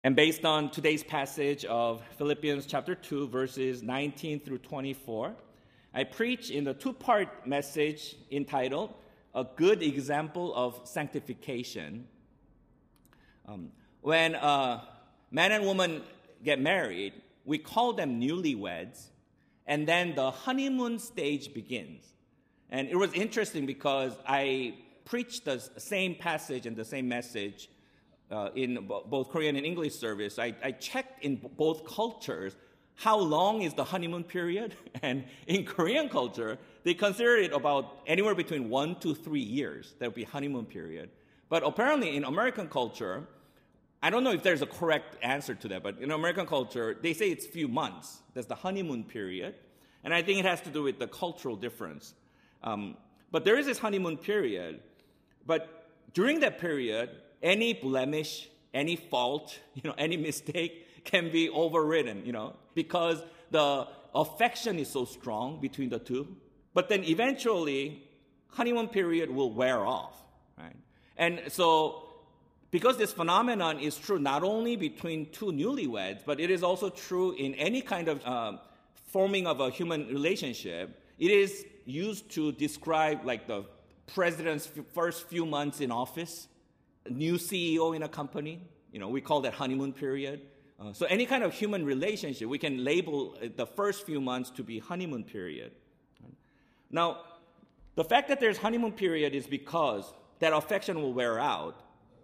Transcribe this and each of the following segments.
And based on today's passage of Philippians chapter 2, verses 19 through 24, I preach in the two-part message entitled, A Good Example of Sanctification. When man and woman get married, we call them newlyweds, and then the honeymoon stage begins. And it was interesting because I preached the same passage and the same message in both Korean and English service. I checked in both cultures how long is the honeymoon period, and in Korean culture, they consider it about anywhere between 1 to 3 years. That would be honeymoon period. But apparently in American culture, I don't know if there's a correct answer to that, but in American culture, they say it's few months. That's the honeymoon period. And I think it has to do with the cultural difference. But there is this honeymoon period. But during that period, any blemish, any fault, any mistake can be overridden, because the affection is so strong between the two. But then eventually, honeymoon period will wear off, right? And so, because this phenomenon is true not only between two newlyweds, but it is also true in any kind of forming of a human relationship, it is used to describe like the president's first few months in office, new CEO in a company, we call that honeymoon period. So any kind of human relationship, we can label the first few months to be honeymoon period. Now, the fact that there's honeymoon period is because that affection will wear out.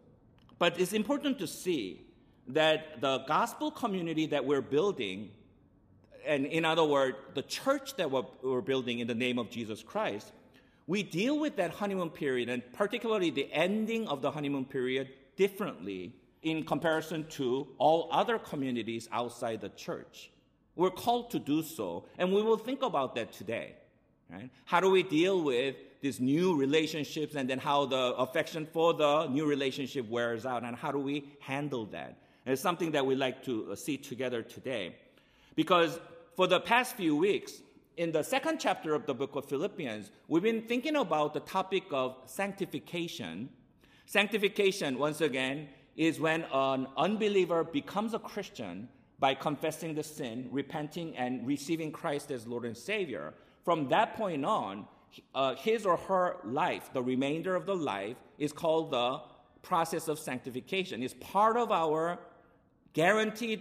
But it's important to see that the gospel community that we're building, and in other words, the church that we're building in the name of Jesus Christ, we deal with that honeymoon period, and particularly the ending of the honeymoon period, differently in comparison to all other communities outside the church. We're called to do so, and we will think about that today. Right? How do we deal with these new relationships, and then how the affection for the new relationship wears out, and how do we handle that? And it's something that we'd like to see together today. Because for the past few weeks, in the second chapter of the book of Philippians, we've been thinking about the topic of sanctification. Sanctification, once again, is when an unbeliever becomes a Christian by confessing the sin, repenting, and receiving Christ as Lord and Savior. From that point on, his or her life, the remainder of the life, is called the process of sanctification. It's part of our guaranteed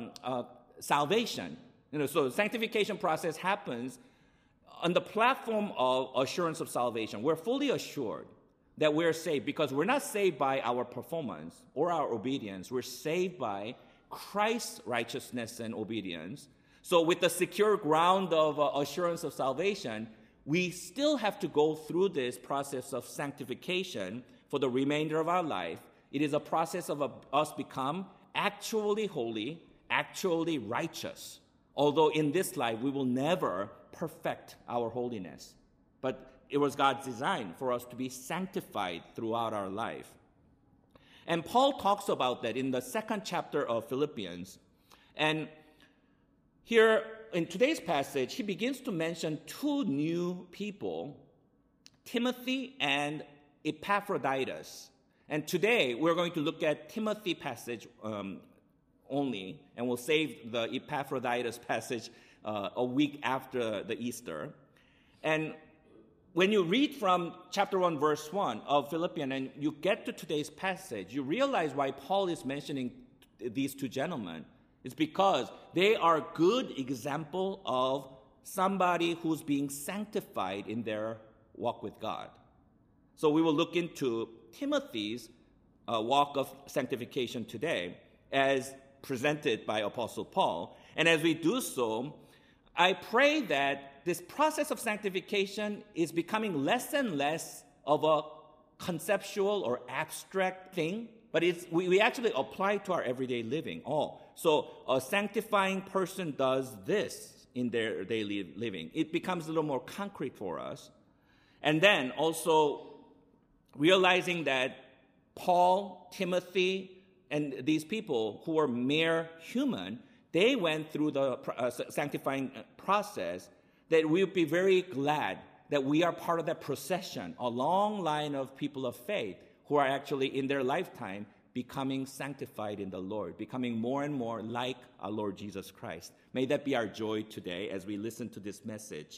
salvation. So the sanctification process happens on the platform of assurance of salvation. We're fully assured that we're saved because we're not saved by our performance or our obedience. We're saved by Christ's righteousness and obedience. So with the secure ground of assurance of salvation, we still have to go through this process of sanctification for the remainder of our life. It is a process of us become actually holy, actually righteous. Although in this life, we will never perfect our holiness. But it was God's design for us to be sanctified throughout our life. And Paul talks about that in the second chapter of Philippians. And here in today's passage, he begins to mention two new people, Timothy and Epaphroditus. And today, we're going to look at Timothy passage only, and we'll save the Epaphroditus passage a week after the Easter. And when you read from chapter 1, verse 1 of Philippians, and you get to today's passage, you realize why Paul is mentioning these two gentlemen. It's because they are a good example of somebody who's being sanctified in their walk with God. So we will look into Timothy's walk of sanctification today as presented by Apostle Paul. And as we do so, I pray that this process of sanctification is becoming less and less of a conceptual or abstract thing, but we actually apply it to our everyday living. So a sanctifying person does this in their daily living. It becomes a little more concrete for us. And then also realizing that Paul, Timothy, and these people who were mere human, they went through the sanctifying process, that we would be very glad that we are part of that procession, a long line of people of faith who are actually in their lifetime becoming sanctified in the Lord, becoming more and more like our Lord Jesus Christ. May that be our joy today as we listen to this message.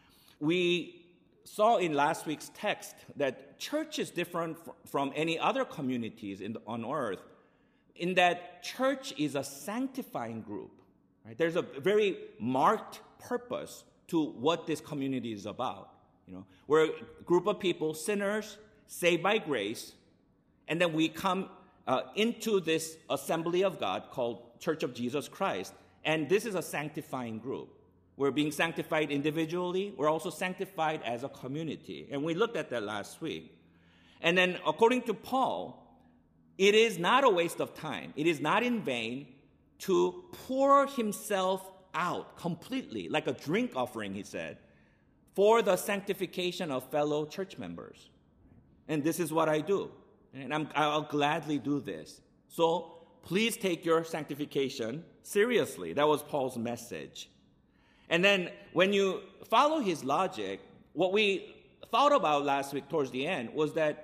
We saw in last week's text that church is different from any other communities on earth in that church is a sanctifying group. Right? There's a very marked purpose to what this community is about. We're a group of people, sinners, saved by grace, and then we come into this assembly of God called Church of Jesus Christ, and this is a sanctifying group. We're being sanctified individually. We're also sanctified as a community, and we looked at that last week. And then according to Paul, it is not a waste of time. It is not in vain to pour himself out completely, like a drink offering, he said, for the sanctification of fellow church members. And this is what I do. And I'll gladly do this. So please take your sanctification seriously. That was Paul's message. And then when you follow his logic, what we thought about last week towards the end was that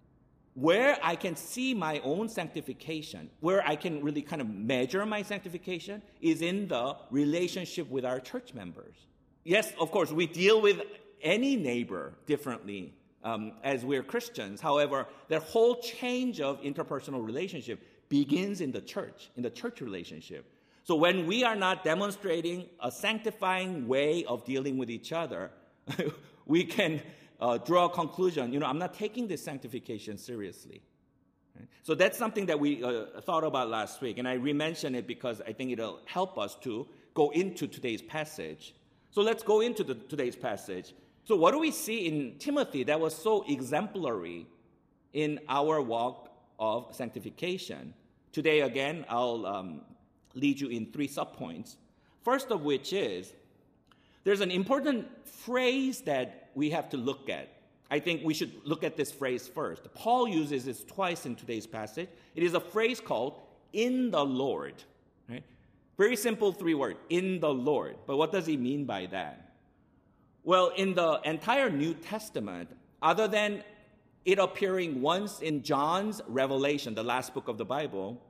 where I can see my own sanctification, where I can really kind of measure my sanctification, is in the relationship with our church members. Yes, of course, we deal with any neighbor differently as we're Christians. However, that whole change of interpersonal relationship begins in the church relationship. So when we are not demonstrating a sanctifying way of dealing with each other, we can draw a conclusion, I'm not taking this sanctification seriously. Right? So that's something that we thought about last week, and I re-mention it because I think it'll help us to go into today's passage. So let's go into today's passage. So what do we see in Timothy that was so exemplary in our walk of sanctification? Today, again, I'll lead you in 3 subpoints. First of which is, there's an important phrase that we have to look at. I think we should look at this phrase first. Paul uses this twice in today's passage. It is a phrase called, in the Lord. Right? Very simple 3 words, in the Lord. But what does he mean by that? Well, in the entire New Testament, other than it appearing once in John's Revelation, the last book of the Bible,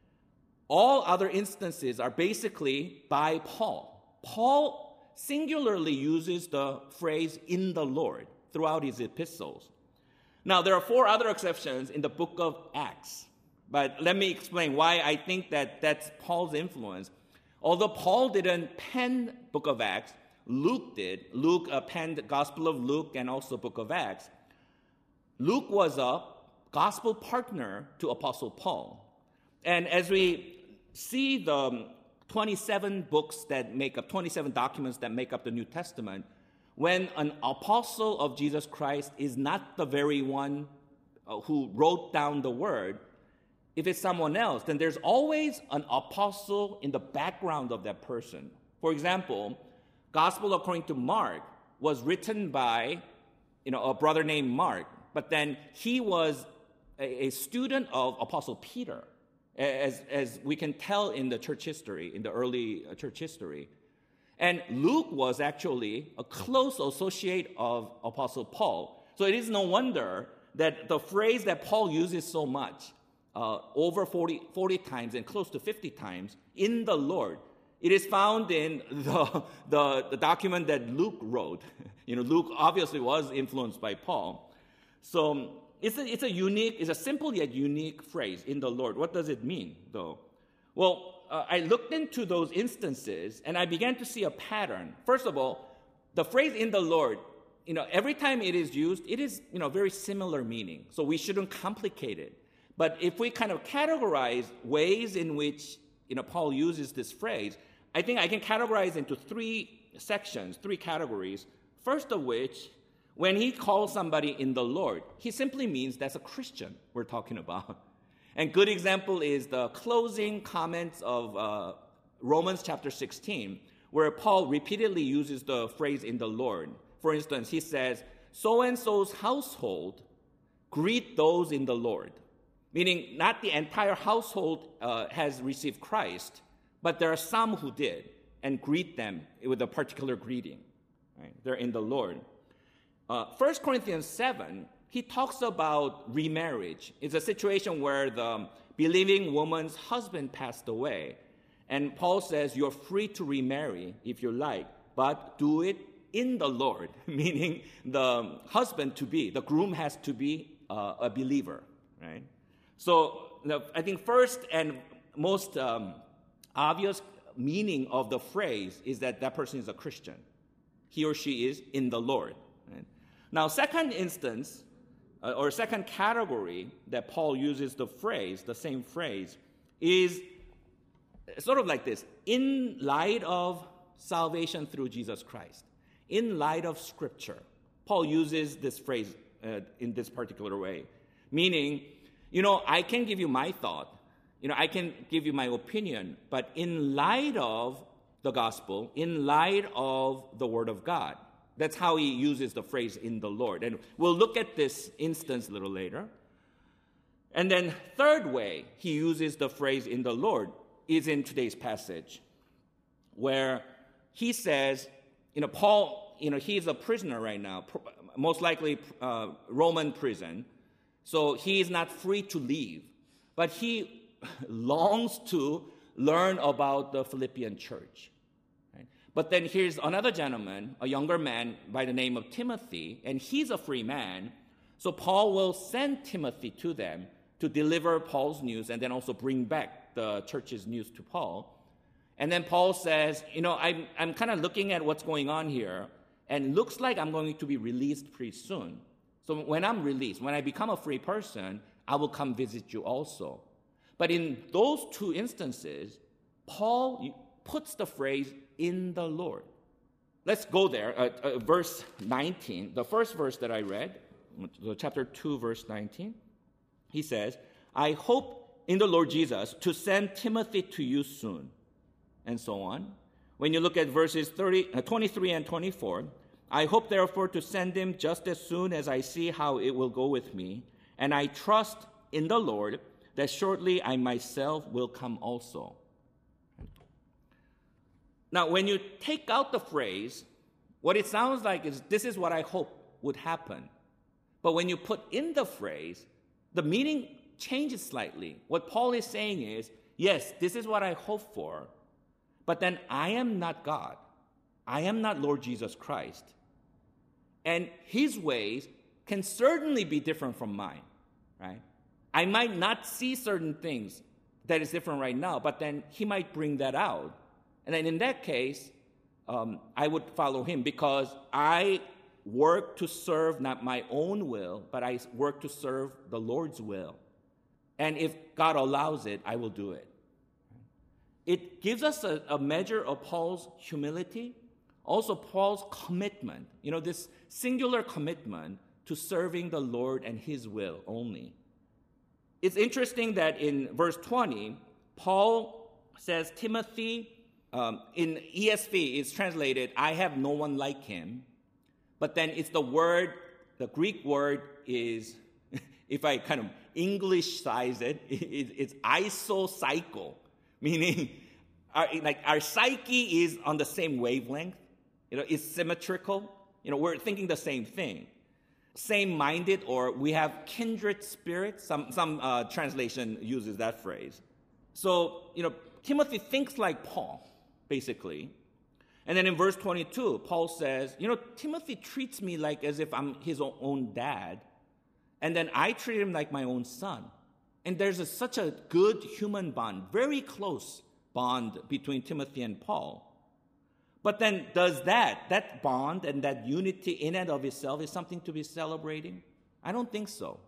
all other instances are basically by Paul. Paul singularly uses the phrase in the Lord throughout his epistles. Now, there are 4 other exceptions in the book of Acts, but let me explain why I think that that's Paul's influence. Although Paul didn't pen book of Acts, Luke did. Luke penned Gospel of Luke and also book of Acts. Luke was a gospel partner to Apostle Paul. And as we see the 27 books that make up, 27 documents that make up the New Testament, when an apostle of Jesus Christ is not the very one who wrote down the word, if it's someone else, then there's always an apostle in the background of that person. For example, Gospel according to Mark was written by a brother named Mark, but then he was a student of Apostle Peter, as we can tell in the church history, in the early church history. And Luke was actually a close associate of Apostle Paul. So it is no wonder that the phrase that Paul uses so much, over 40 times and close to 50 times, in the Lord, it is found in the document that Luke wrote. Luke obviously was influenced by Paul. So it's a simple yet unique phrase, in the Lord. What does it mean, though? Well, I looked into those instances, and I began to see a pattern. First of all, the phrase in the Lord, every time it is used, it is, very similar meaning. So we shouldn't complicate it. But if we kind of categorize ways in which, Paul uses this phrase, I think I can categorize into 3 sections, 3 categories. First of which, when he calls somebody in the Lord, he simply means that's a Christian we're talking about. And good example is the closing comments of Romans chapter 16, where Paul repeatedly uses the phrase in the Lord. For instance, he says, so-and-so's household greet those in the Lord. Meaning not the entire household has received Christ, but there are some who did, and greet them with a particular greeting. Right? They're in the Lord. 1 Corinthians 7, he talks about remarriage. It's a situation where the believing woman's husband passed away. And Paul says you're free to remarry if you like, but do it in the Lord, meaning the husband-to-be, the groom has to be a believer, right? So I think first and most obvious meaning of the phrase is that that person is a Christian. He or she is in the Lord. Right? Now, second instance, or second category that Paul uses the same phrase, is sort of like this: in light of salvation through Jesus Christ, in light of Scripture. Paul uses this phrase in this particular way, meaning, I can give you my thought, I can give you my opinion, but in light of the gospel, in light of the Word of God. That's how he uses the phrase in the Lord. And we'll look at this instance a little later. And then third way he uses the phrase in the Lord is in today's passage, where he says, Paul, he's a prisoner right now, most likely Roman prison. So he is not free to leave. But he longs to learn about the Philippian church. Right? But then here's another gentleman, a younger man by the name of Timothy, and he's a free man. So Paul will send Timothy to them to deliver Paul's news and then also bring back the church's news to Paul. And then Paul says, I'm kind of looking at what's going on here, and looks like I'm going to be released pretty soon. So when I'm released, when I become a free person, I will come visit you also. But in those two instances, Paul puts the phrase in the Lord. Let's go there. Verse 19, the first verse that I read, chapter 2, verse 19. He says, I hope in the Lord Jesus to send Timothy to you soon, and so on. When you look at verses 23 and 24, I hope therefore to send him just as soon as I see how it will go with me, and I trust in the Lord that shortly I myself will come also. Now, when you take out the phrase, what it sounds like is, this is what I hope would happen. But when you put in the phrase, the meaning changes slightly. What Paul is saying is, yes, this is what I hope for, but then I am not God. I am not Lord Jesus Christ. And his ways can certainly be different from mine, right? I might not see certain things that is different right now, but then he might bring that out. And then in that case, I would follow him because I work to serve not my own will, but I work to serve the Lord's will. And if God allows it, I will do it. It gives us a measure of Paul's humility, also Paul's commitment, this singular commitment to serving the Lord and his will only. It's interesting that in verse 20, Paul says, Timothy, in ESV, it's translated, I have no one like him. But then it's the Greek word is, if I kind of English-size it, it's isopsycho, meaning our psyche is on the same wavelength. It's symmetrical. We're thinking the same thing. Same-minded, or we have kindred spirits. Some translation uses that phrase. So, Timothy thinks like Paul, basically. And then in verse 22, Paul says, Timothy treats me like as if I'm his own dad, and then I treat him like my own son. And there's such a good human bond, very close bond between Timothy and Paul. But then does that bond and that unity in and of itself is something to be celebrating? I don't think so.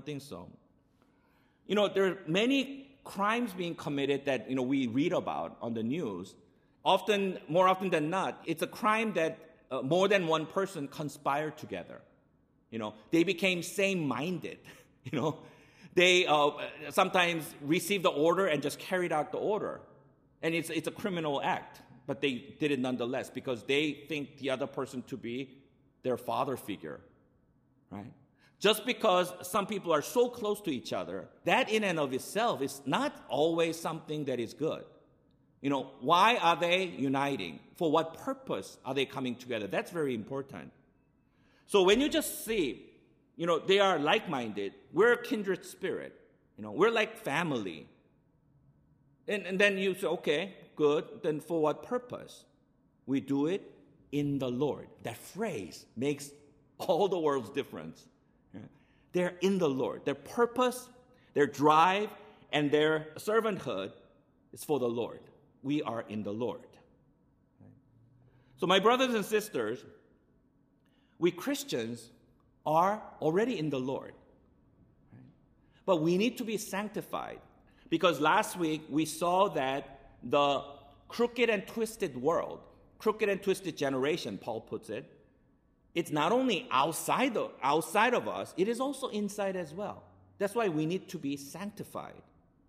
There are many crimes being committed that, we read about on the news. More often than not, it's a crime that more than one person conspired together. They became same-minded. They sometimes received the order and just carried out the order. And it's a criminal act, but they did it nonetheless because they think the other person to be their father figure, right? Just because some people are so close to each other, that in and of itself is not always something that is good. Why are they uniting? For what purpose are they coming together? That's very important. So when you just see, they are like-minded, we're a kindred spirit, We're like family. And then you say, okay, good. Then for what purpose? We do it in the Lord. That phrase makes all the world's difference. They're in the Lord. Their purpose, their drive, and their servanthood is for the Lord. We are in the Lord. So my brothers and sisters, we Christians are already in the Lord. But we need to be sanctified. Because last week we saw that the crooked and twisted world, crooked and twisted generation, Paul puts it, it's not only outside of us, it is also inside as well. That's why we need to be sanctified.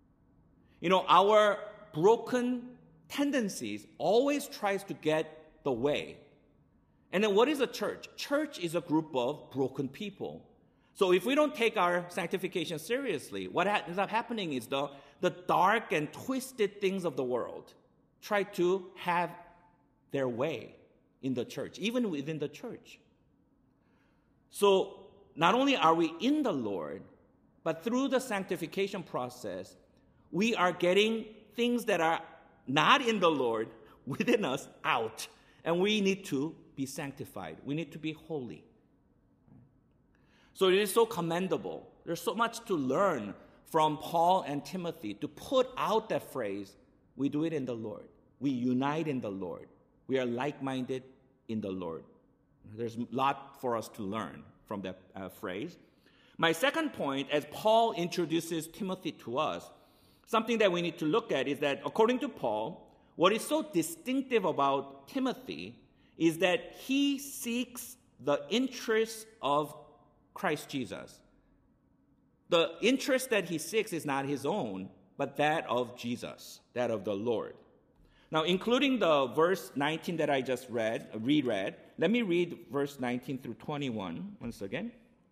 Our broken tendencies always tries to get the way. And then what is a church? Church is a group of broken people. So if we don't take our sanctification seriously, what ends up happening is the dark and twisted things of the world try to have their way in the church, even within the church. So not only are we in the Lord, but through the sanctification process, we are getting things that are not in the Lord within us out. And we need to be sanctified. We need to be holy. So it is so commendable. There's so much to learn from Paul and Timothy to put out that phrase, we do it in the Lord. We unite in the Lord. We are like-minded in the Lord. There's a lot for us to learn from that phrase. My second point, as Paul introduces Timothy to us, something that we need to look at is that according to Paul, what is so distinctive about Timothy is that he seeks the interests of Christ Jesus. The interest that he seeks is not his own, but that of Jesus, that of the Lord. Now, including the verse 19 that I just reread, let me read verse 19 through 21 once again.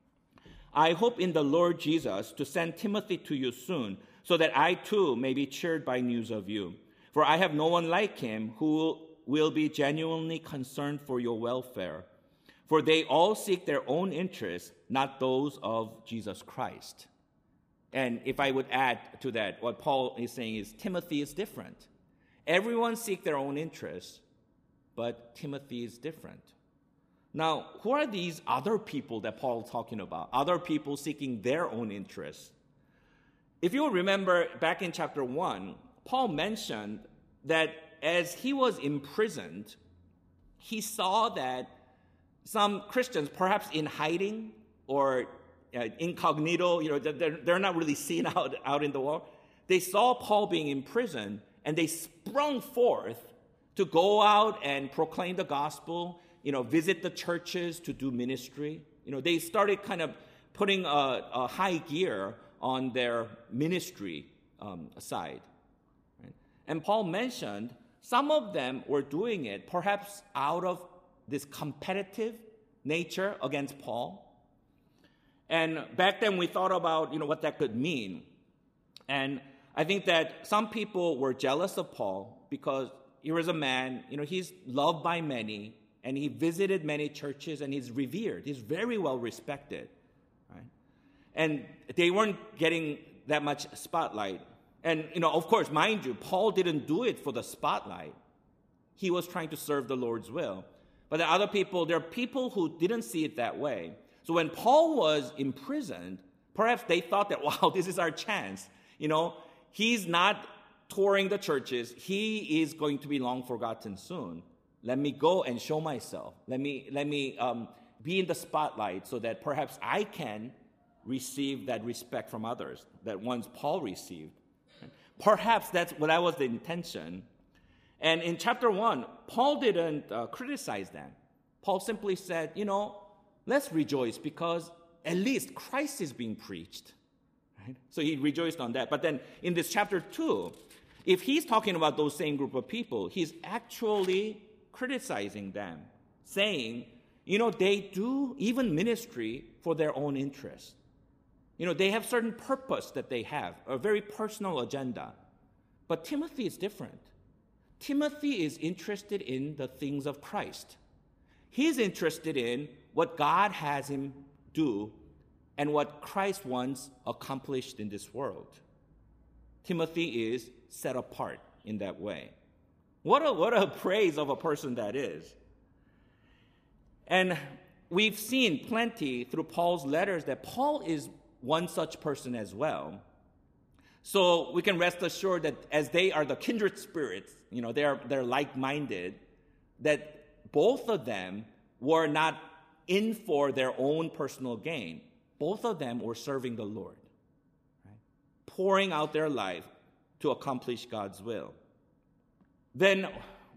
I hope in the Lord Jesus to send Timothy to you soon, so that I too may be cheered by news of you. For I have no one like him who will be genuinely concerned for your welfare. For they all seek their own interests, not those of Jesus Christ. And if I would add to that, what Paul is saying is Timothy is different. Everyone seeks their own interests, but Timothy is different. Now, who are these other people that Paul is talking about? Other people seeking their own interests. If you remember back in chapter 1, Paul mentioned that as he was imprisoned, he saw that some Christians, perhaps in hiding or incognito, they're not really seen out in the world. They saw Paul being imprisoned, and they sprung forth to go out and proclaim the gospel, visit the churches to do ministry. They started kind of putting a high gear on their ministry side. Right? And Paul mentioned some of them were doing it perhaps out of this competitive nature against Paul. And back then we thought about, what that could mean. And I think that some people were jealous of Paul because he was a man, he's loved by many, and he visited many churches, and he's revered. He's very well respected. Right? And they weren't getting that much spotlight. And, of course, mind you, Paul didn't do it for the spotlight. He was trying to serve the Lord's will. But there are people who didn't see it that way. So when Paul was imprisoned, perhaps they thought that, wow, this is our chance. He's not touring the churches. He is going to be long forgotten soon. Let me go and show myself. Let me be in the spotlight so that perhaps I can receive that respect from others that once Paul received. Perhaps that was the intention. And in chapter 1, Paul didn't criticize them. Paul simply said, let's rejoice because at least Christ is being preached. Right? So he rejoiced on that. But then in this chapter 2, if he's talking about those same group of people, he's actually criticizing them, saying, they do even ministry for their own interests. They have certain purpose that they have, a very personal agenda. But Timothy is different. Timothy is interested in the things of Christ. He's interested in what God has him do and what Christ once accomplished in this world. Timothy is set apart in that way. What a praise of a person that is. And we've seen plenty through Paul's letters that Paul is one such person as well. So we can rest assured that as they are the kindred spirits, they're like-minded, that both of them were not in for their own personal gain. Both of them were serving the Lord, right? Pouring out their life to accomplish God's will. Then,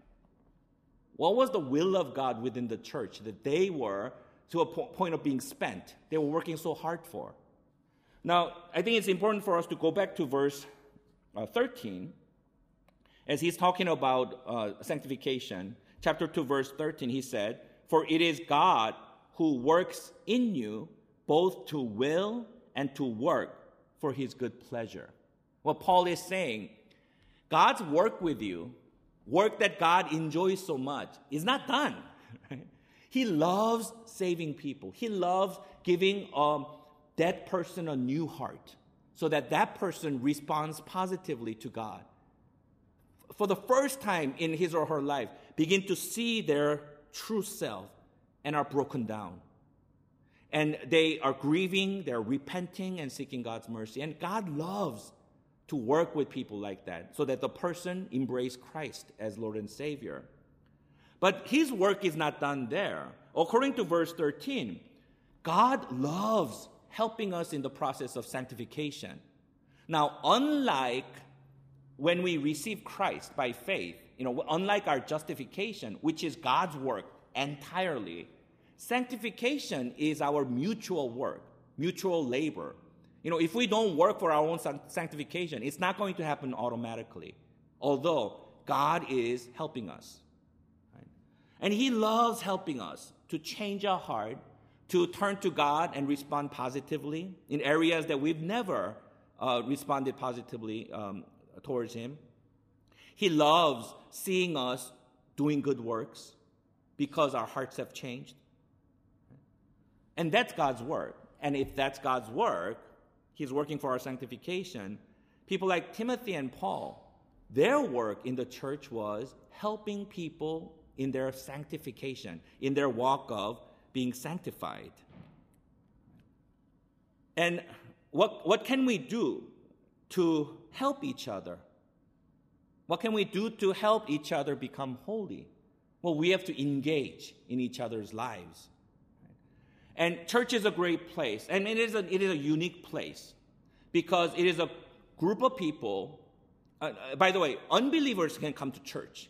what was the will of God within the church that they were to a point of being spent? They were working so hard for. Now, I think it's important for us to go back to verse 13, as he's talking about sanctification. Chapter 2, verse 13, he said, "For it is God who works in you both to will and to work for his good pleasure." What Paul is saying, God's work with you, work that God enjoys so much, is not done. Right? He loves saving people. He loves giving that person a new heart so that that person responds positively to God. For the first time in his or her life, begin to see their true self and are broken down. And they are grieving, they're repenting and seeking God's mercy. And God loves to work with people like that so that the person embrace Christ as Lord and Savior. But his work is not done there. According to verse 13, God loves helping us in the process of sanctification. Now, unlike when we receive Christ by faith, unlike our justification, which is God's work entirely, sanctification is our mutual work, mutual labor. If we don't work for our own sanctification, it's not going to happen automatically, although God is helping us. Right? And he loves helping us to change our heart, to turn to God and respond positively in areas that we've never responded positively towards him. He loves seeing us doing good works because our hearts have changed. And that's God's work. And if that's God's work, he's working for our sanctification. People like Timothy and Paul, their work in the church was helping people in their sanctification, in their walk of being sanctified. And what can we do to help each other? What can we do to help each other become holy? Well, we have to engage in each other's lives. And church is a great place, and it is a unique place because it is a group of people. By the way, unbelievers can come to church.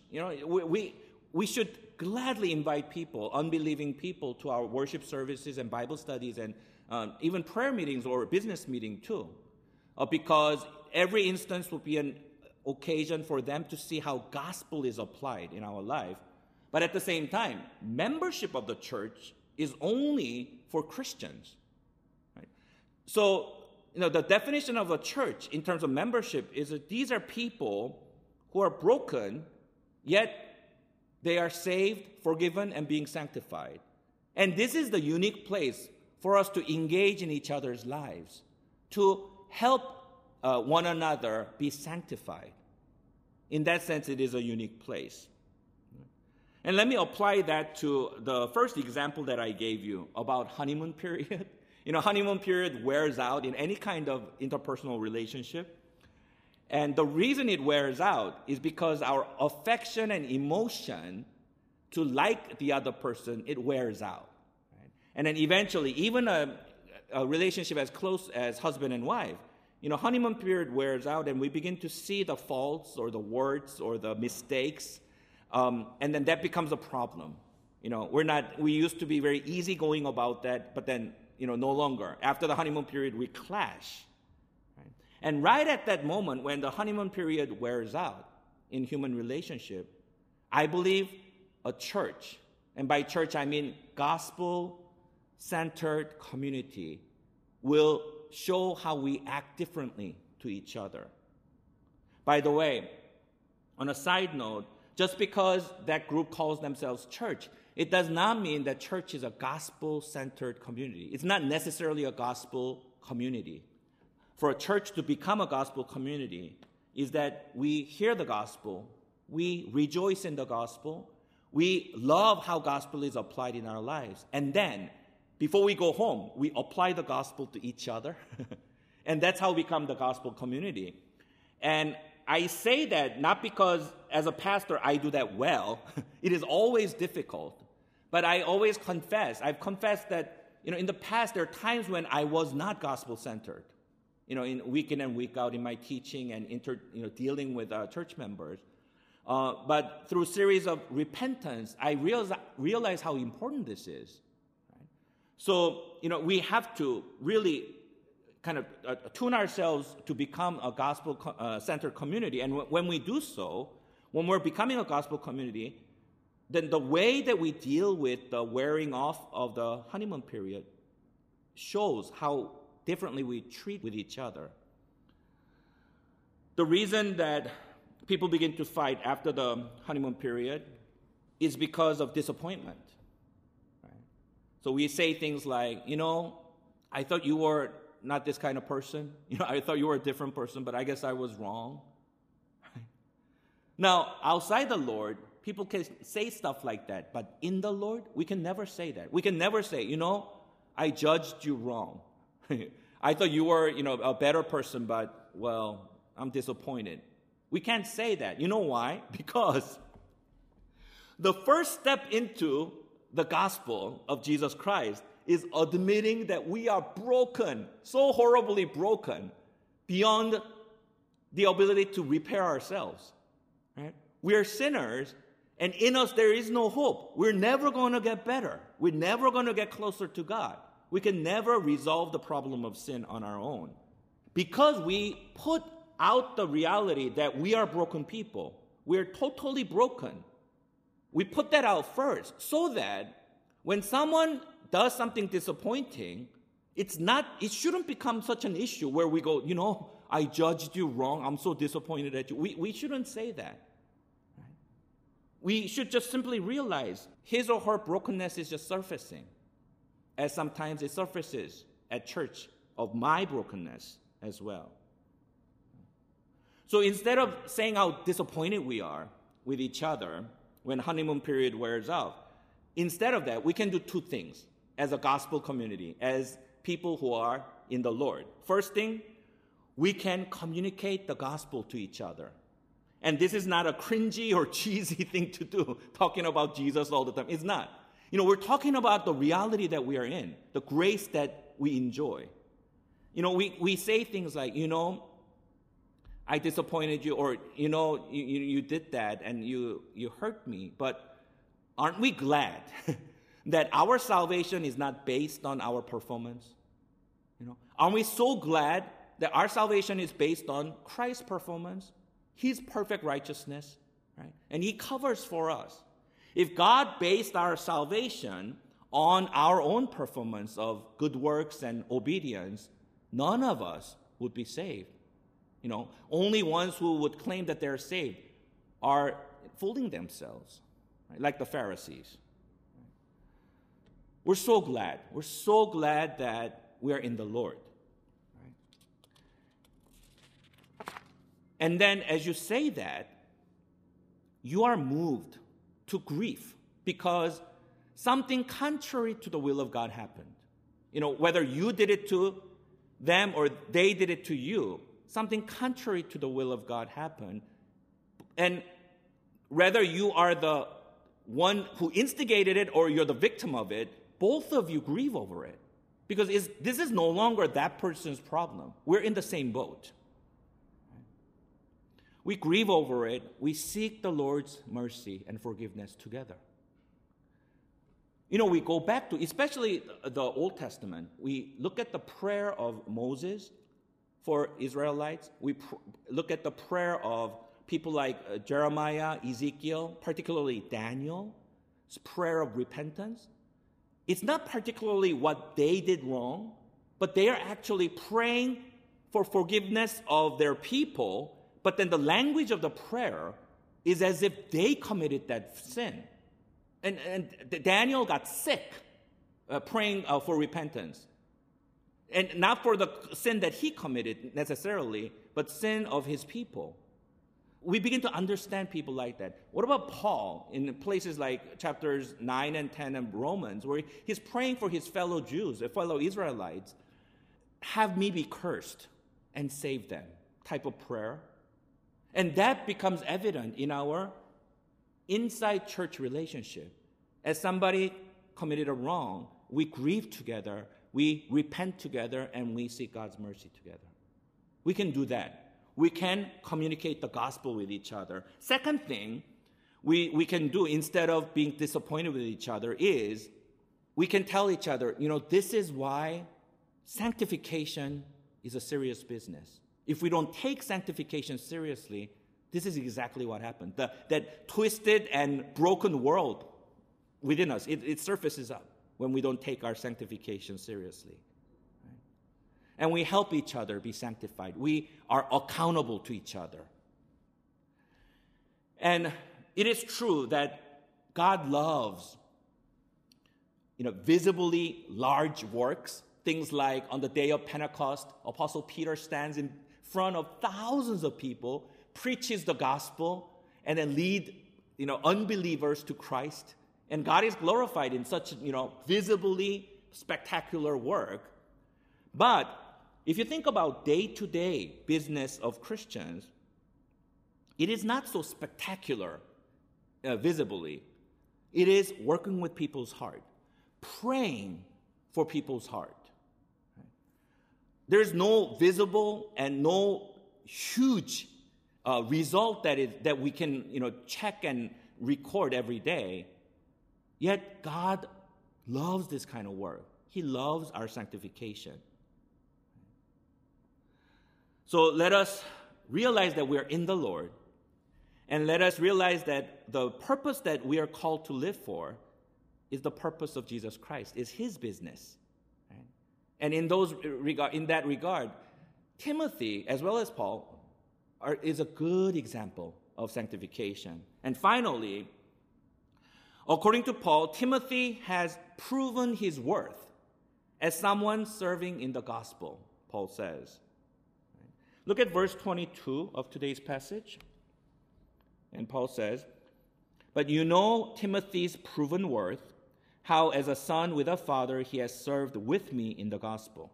We should gladly invite people, unbelieving people, to our worship services and Bible studies and even prayer meetings or business meeting too, because every instance will be an occasion for them to see how gospel is applied in our life. But at the same time, membership of the church is only for Christians. Right? So, the definition of a church in terms of membership is that these are people who are broken, yet they are saved, forgiven, and being sanctified. And this is the unique place for us to engage in each other's lives, to help one another be sanctified. In that sense, it is a unique place. And let me apply that to the first example that I gave you about honeymoon period. Honeymoon period wears out in any kind of interpersonal relationship. And the reason it wears out is because our affection and emotion to like the other person, it wears out. Right? And then eventually, even a relationship as close as husband and wife, honeymoon period wears out and we begin to see the faults or the warts or the mistakes. And then that becomes a problem. We used to be very easygoing about that, but then, no longer. After the honeymoon period, we clash. Right? And right at that moment, when the honeymoon period wears out in human relationship, I believe a church, and by church I mean gospel-centered community, will show how we act differently to each other. By the way, on a side note, Just because that group calls themselves church, it does not mean that church is a gospel-centered community. It's not necessarily a gospel community. For a church to become a gospel community is that we hear the gospel, we rejoice in the gospel, we love how gospel is applied in our lives, and then, before we go home, we apply the gospel to each other, and that's how we become the gospel community. And I say that not because, as a pastor, I do that well. It is always difficult. But I always confess. I've confessed that, in the past, there are times when I was not gospel-centered. In week in and week out in my teaching and dealing with church members. But through a series of repentance, I realize how important this is. Right? So, we have to really kind of tune ourselves to become a gospel-centered community. And when we do so, when we're becoming a gospel community, then the way that we deal with the wearing off of the honeymoon period shows how differently we treat with each other. The reason that people begin to fight after the honeymoon period is because of disappointment. Right? So we say things like, I thought you were not this kind of person. I thought you were a different person, but I guess I was wrong. Right? Now, outside the Lord, people can say stuff like that, but in the Lord, we can never say that. We can never say, I judged you wrong. I thought you were, a better person, but, well, I'm disappointed. We can't say that. You know why? Because the first step into the gospel of Jesus Christ is admitting that we are broken, so horribly broken, beyond the ability to repair ourselves. Right? We are sinners, and in us there is no hope. We're never going to get better. We're never going to get closer to God. We can never resolve the problem of sin on our own. Because we put out the reality that we are broken people. We're totally broken. We put that out first so that when someone does something disappointing, it shouldn't become such an issue where we go, I judged you wrong. I'm so disappointed at you. We shouldn't say that. Right? We should just simply realize his or her brokenness is just surfacing, as sometimes it surfaces at church of my brokenness as well. So instead of saying how disappointed we are with each other when honeymoon period wears off, instead of that, we can do two things as a gospel community, as people who are in the Lord. First thing, we can communicate the gospel to each other. And this is not a cringy or cheesy thing to do, talking about Jesus all the time. It's not. We're talking about the reality that we are in, the grace that we enjoy. We say things like, I disappointed you, or, you did that and you hurt me. But aren't we glad that our salvation is not based on our performance? Aren't we so glad that our salvation is based on Christ's performance, his perfect righteousness, right? And he covers for us. If God based our salvation on our own performance of good works and obedience, none of us would be saved. Only ones who would claim that they're saved are fooling themselves, right? Like the Pharisees. We're so glad. We're so glad that we're in the Lord. Right? And then as you say that, you are moved to grief because something contrary to the will of God happened. Whether you did it to them or they did it to you, something contrary to the will of God happened. And whether you are the one who instigated it or you're the victim of it, both of you grieve over it. Because this is no longer that person's problem. We're in the same boat. We grieve over it. We seek the Lord's mercy and forgiveness together. We go back to, especially the Old Testament, we look at the prayer of Moses for Israelites. We look at the prayer of people like Jeremiah, Ezekiel, particularly Daniel's prayer of repentance. It's not particularly what they did wrong, but they are actually praying for forgiveness of their people. But then the language of the prayer is as if they committed that sin. And Daniel got sick praying for repentance. And not for the sin that he committed necessarily, but sin of his people. We begin to understand people like that. What about Paul in places like chapters 9 and 10 of Romans, where he's praying for his fellow Jews, fellow Israelites, have me be cursed and save them type of prayer. And that becomes evident in our inside church relationship. As somebody committed a wrong, we grieve together, we repent together, and we seek God's mercy together. We can do that. We can communicate the gospel with each other. Second thing we can do instead of being disappointed with each other is we can tell each other, this is why sanctification is a serious business. If we don't take sanctification seriously, this is exactly what happened. That twisted and broken world within us, it surfaces up when we don't take our sanctification seriously. And we help each other be sanctified. We are accountable to each other. And it is true that God loves, visibly large works. Things like on the day of Pentecost, Apostle Peter stands in front of thousands of people, preaches the gospel, and then lead, unbelievers to Christ. And God is glorified in such, visibly spectacular work. But if you think about day-to-day business of Christians, it is not so spectacular visibly. It is working with people's heart, praying for people's heart. There's no visible and no huge result that we can check and record every day. Yet God loves this kind of work. He loves our sanctification. So let us realize that we are in the Lord, and let us realize that the purpose that we are called to live for is the purpose of Jesus Christ, is his business. Right? And in that regard, Timothy, as well as Paul, is a good example of sanctification. And finally, according to Paul, Timothy has proven his worth as someone serving in the gospel, Paul says. Look at verse 22 of today's passage. And Paul says, "But you know Timothy's proven worth, how as a son with a father he has served with me in the gospel."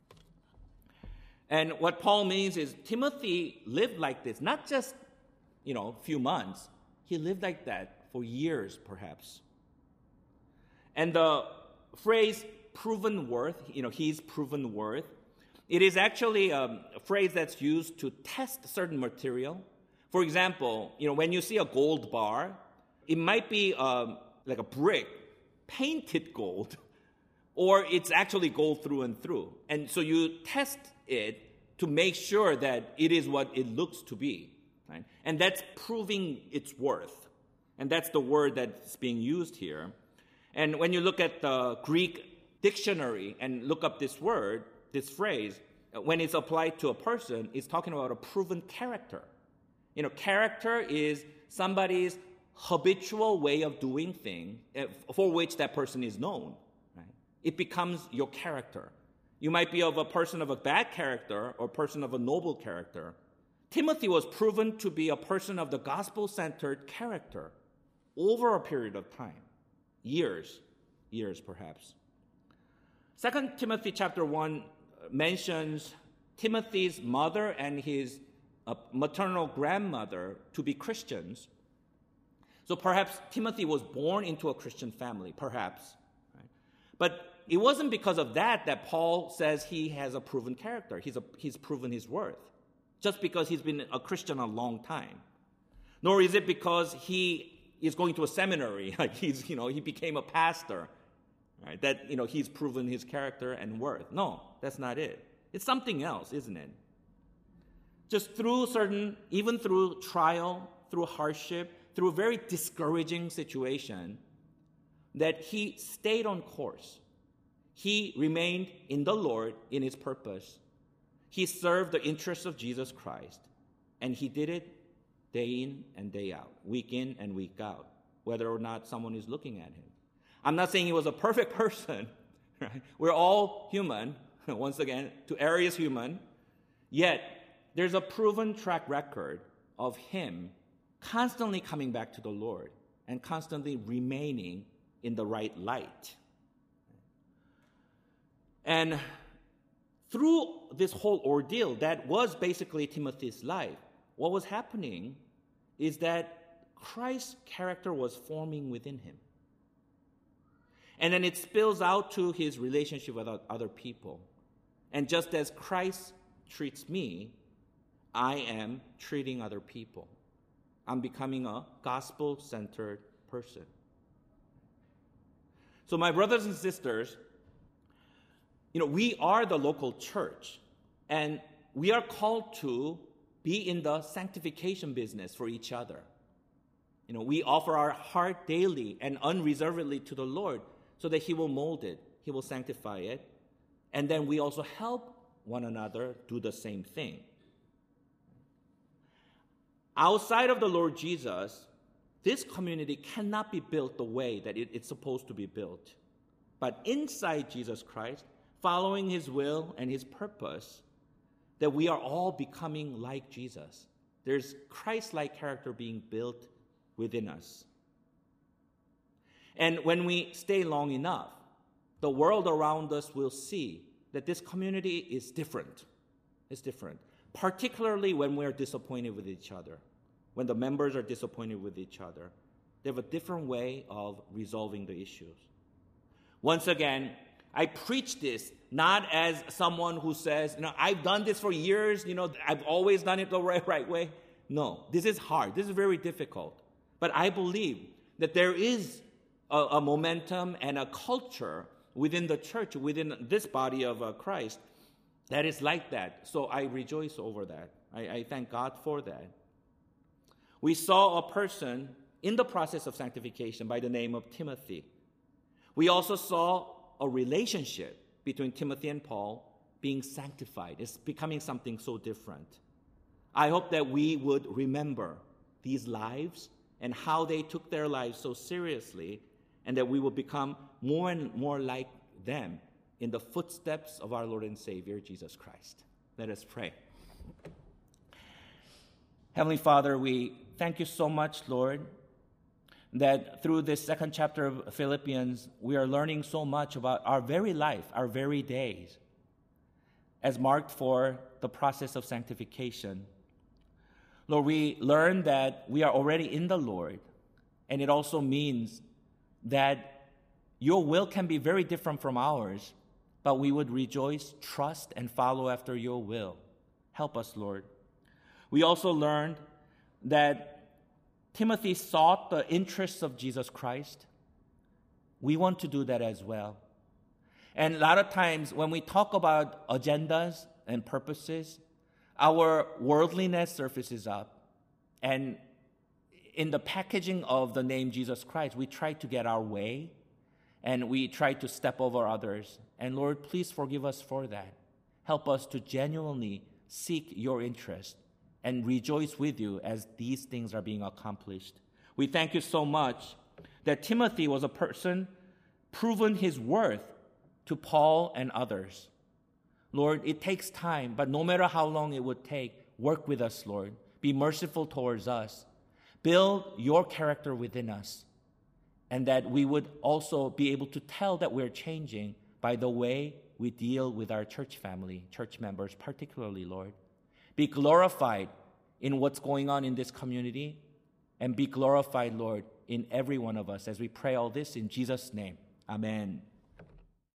And what Paul means is Timothy lived like this, not just, a few months. He lived like that for years, perhaps. And the phrase proven worth, he's proven worth, it is actually a phrase that's used to test certain material. For example, when you see a gold bar, it might be like a brick, painted gold, or it's actually gold through and through. And so you test it to make sure that it is what it looks to be. Right? And that's proving its worth. And that's the word that's being used here. And when you look at the Greek dictionary and look up this word, this phrase, when it's applied to a person, it's talking about a proven character. Character is somebody's habitual way of doing things for which that person is known. Right? It becomes your character. You might be of a person of a bad character or a person of a noble character. Timothy was proven to be a person of the gospel-centered character over a period of time, years perhaps. 2 Timothy chapter 1 mentions Timothy's mother and his maternal grandmother to be Christians. So perhaps Timothy was born into a Christian family, perhaps. Right? But it wasn't because of that Paul says he has a proven character. He's proven his worth. Just because he's been a Christian a long time. Nor is it because he is going to a seminary, like he became a pastor. Right? That, he's proven his character and worth. No, that's not it. It's something else, isn't it? Just even through trial, through hardship, through a very discouraging situation, that he stayed on course. He remained in the Lord in his purpose. He served the interests of Jesus Christ. And he did it day in and day out, week in and week out, whether or not someone is looking at him. I'm not saying he was a perfect person. Right? We're all human. Once again, to err is human. Yet, there's a proven track record of him constantly coming back to the Lord and constantly remaining in the right light. And through this whole ordeal that was basically Timothy's life, what was happening is that Christ's character was forming within him. And then it spills out to his relationship with other people. And just as Christ treats me, I am treating other people. I'm becoming a gospel-centered person. So my brothers and sisters, we are the local church, and we are called to be in the sanctification business for each other. We offer our heart daily and unreservedly to the Lord so that he will mold it, he will sanctify it, and then we also help one another do the same thing. Outside of the Lord Jesus, this community cannot be built the way that it's supposed to be built. But inside Jesus Christ, following his will and his purpose, that we are all becoming like Jesus. There's Christ-like character being built within us. And when we stay long enough, the world around us will see that this community is different. It's different. Particularly when we're disappointed with each other. When the members are disappointed with each other. They have a different way of resolving the issues. Once again, I preach this not as someone who says, I've done this for years, I've always done it the right way. No, this is hard. This is very difficult. But I believe that there is a momentum and a culture within the church, within this body of Christ, that is like that. So I rejoice over that. I thank God for that. We saw a person in the process of sanctification by the name of Timothy. We also saw a relationship between Timothy and Paul being sanctified. It's becoming something so different. I hope that we would remember these lives and how they took their lives so seriously, and that we will become more and more like them in the footsteps of our Lord and Savior, Jesus Christ. Let us pray. Heavenly Father, we thank you so much, Lord, that through this second chapter of Philippians, we are learning so much about our very life, our very days, as marked for the process of sanctification. Lord, we learn that we are already in the Lord, and it also means that your will can be very different from ours, but we would rejoice, trust, and follow after your will. Help us, Lord. We also learned that Timothy sought the interests of Jesus Christ. We want to do that as well. And a lot of times when we talk about agendas and purposes, our worldliness surfaces up. And in the packaging of the name Jesus Christ, we try to get our way and we try to step over others. And Lord, please forgive us for that. Help us to genuinely seek your interest and rejoice with you as these things are being accomplished. We thank you so much that Timothy was a person proven his worth to Paul and others. Lord, it takes time, but no matter how long it would take, work with us, Lord. Be merciful towards us. Build your character within us, and that we would also be able to tell that we're changing by the way we deal with our church family, church members particularly, Lord. Be glorified in what's going on in this community, and be glorified, Lord, in every one of us as we pray all this in Jesus' name. Amen.